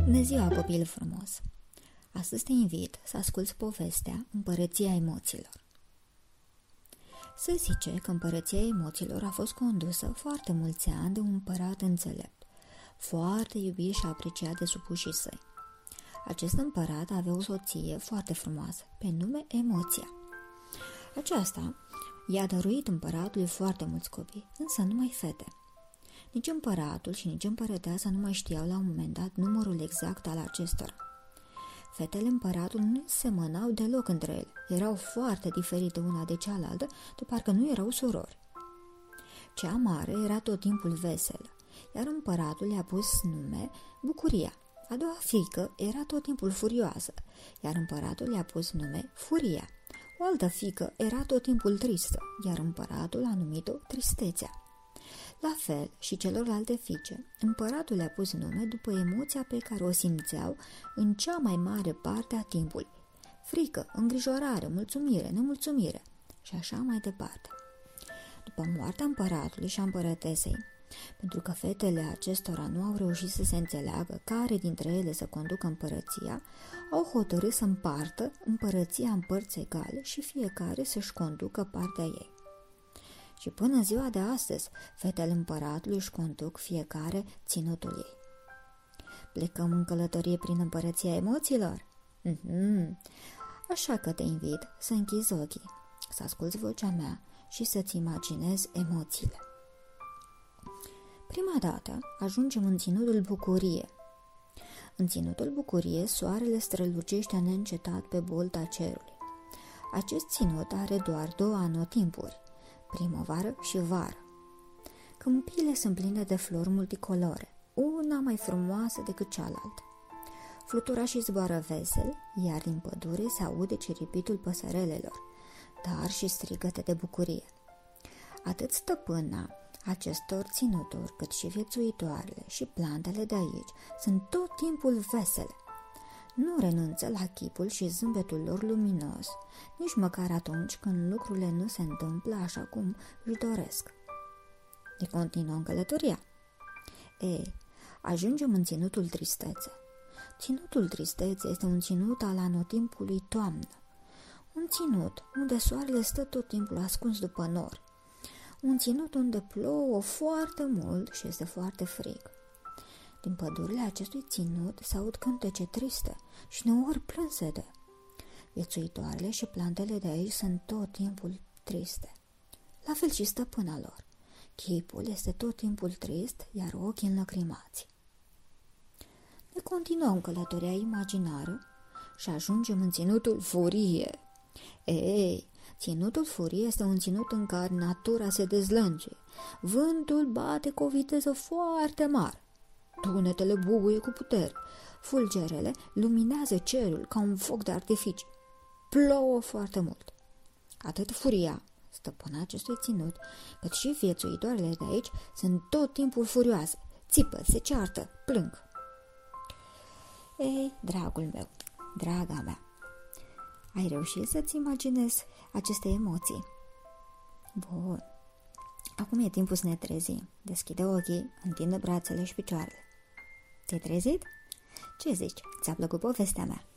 Bună ziua, copil frumos! Astăzi te invit să asculți povestea Împărăția emoțiilor. Se zice că Împărăția emoțiilor a fost condusă foarte mulți ani de un împărat înțelept, foarte iubit și apreciat de supușii săi. Acest împărat avea o soție foarte frumoasă, pe nume Emoția. Aceasta i-a dăruit împăratului foarte mulți copii, însă numai fete. Nici împăratul și nici împărăteasa nu mai știau la un moment dat numărul exact al acestora. Fetele împăratului nu semănau deloc între ele, erau foarte diferite una de cealaltă, de parcă nu erau surori. Cea mare era tot timpul veselă, iar împăratul i-a pus nume Bucuria. A doua fiică era tot timpul furioasă, iar împăratul i-a pus nume Furia. O altă fiică era tot timpul tristă, iar împăratul a numit-o Tristețea. La fel și celorlalte fiice, împăratul le-a pus nume după emoția pe care o simțeau în cea mai mare parte a timpului: frică, îngrijorare, mulțumire, nemulțumire și așa mai departe. După moartea împăratului și a împărătesei, pentru că fetele acestora nu au reușit să se înțeleagă care dintre ele să conducă împărăția, au hotărât să împartă împărăția în părți egale și fiecare să-și conducă partea ei. Și până în ziua de astăzi, fetele împăratului își conduc fiecare ținutul ei. Plecăm în călătorie prin Împărăția emoțiilor? Așa că te invit să închizi ochii, să asculți vocea mea și să-ți imaginezi emoțiile. Prima dată ajungem în ținutul Bucurie. În ținutul Bucurie, soarele strălucește neîncetat pe bolta cerului. Acest ținut are doar două anotimpuri, primăvară și vară. Câmpiile sunt pline de flori multicolore, una mai frumoasă decât cealaltă. Fluturașii zboară vesel, iar din pădure se aude ciripitul păsărelelor, dar și strigăte de bucurie. Atât stăpâna acestor ținuturi, cât și viețuitoarele și plantele de aici sunt tot timpul vesele. Nu renunță la chipul și zâmbetul lor luminos, nici măcar atunci când lucrurile nu se întâmplă așa cum își doresc. Ne continuăm călătoria. Ajungem în ținutul Tristețe. Ținutul Tristețe este un ținut al anotimpului toamnă. Un ținut unde soarele stă tot timpul ascuns după nori. Un ținut unde plouă foarte mult și este foarte frig. Din pădurile acestui ținut se aud cântece triste și uneori plânsete. Viețuitoarele și plantele de aici sunt tot timpul triste. La fel și stăpâna lor. Chipul este tot timpul trist, iar ochii înlăcrimați. Ne continuăm călătoria imaginară și ajungem în ținutul Furie. Ținutul Furie este un ținut în care natura se dezlănțuie. Vântul bate cu o viteză foarte mare. Tunetele bubuie cu putere, fulgerele luminează cerul ca un foc de artificii. Plouă foarte mult. Atât Furia, stăpâna acestui ținut, cât și viețuitoarele de aici sunt tot timpul furioase, țipă, se ceartă, plâng. Dragul meu, draga mea, ai reușit să-ți imaginezi aceste emoții? Bun. Acum e timpul să ne trezim. Deschide ochii, întinde brațele și picioarele. Te-ai trezit? Ce zici? Ți-a plăcut povestea mea?